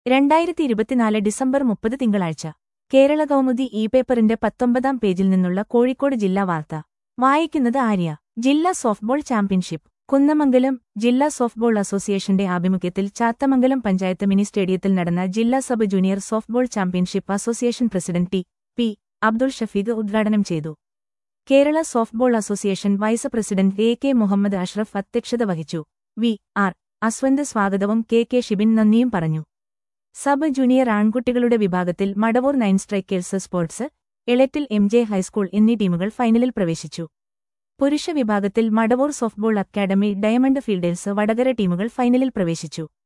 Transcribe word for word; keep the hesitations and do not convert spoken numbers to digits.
രണ്ടായിരത്തി ഇരുപത്തിനാല് ഡിസംബർ മുപ്പത് തിങ്കളാഴ്ച കേരള കൗമുദി ഇ പേപ്പറിന്റെ പത്തൊമ്പതാം പേജിൽ നിന്നുള്ള കോഴിക്കോട് ജില്ലാ വാർത്ത വായിക്കുന്നത് ആര്യ. ജില്ലാ സോഫ്റ്റ്ബോൾ ചാമ്പ്യൻഷിപ്പ് കുന്നമംഗലം. ജില്ലാ സോഫ്റ്റ്ബോൾ അസോസിയേഷന്റെ ആഭിമുഖ്യത്തിൽ ചാത്തമംഗലം പഞ്ചായത്ത് മിനി സ്റ്റേഡിയത്തിൽ നടന്ന ജില്ലാ sub junior softball championship association president T P Abdul Shafeeq ഉദ്ഘാടനം ചെയ്തു. Kerala softball association vice president A K Muhammad Ashraf അധ്യക്ഷത വഹിച്ചു. വി ആർ അസ്വന്ത് സ്വാഗതവും കെ കെ ഷിബിൻ നന്ദിയും പറഞ്ഞു. സബ് ജൂനിയർ ആൺകുട്ടികളുടെ വിഭാഗത്തിൽ Madavoor nine strikers sports, Elettil M J high school എന്നീ ടീമുകൾ ഫൈനലിൽ പ്രവേശിച്ചു. പുരുഷ വിഭാഗത്തിൽ Madavoor softball academy, diamond fielders Vadakara ടീമുകൾ ഫൈനലിൽ പ്രവേശിച്ചു.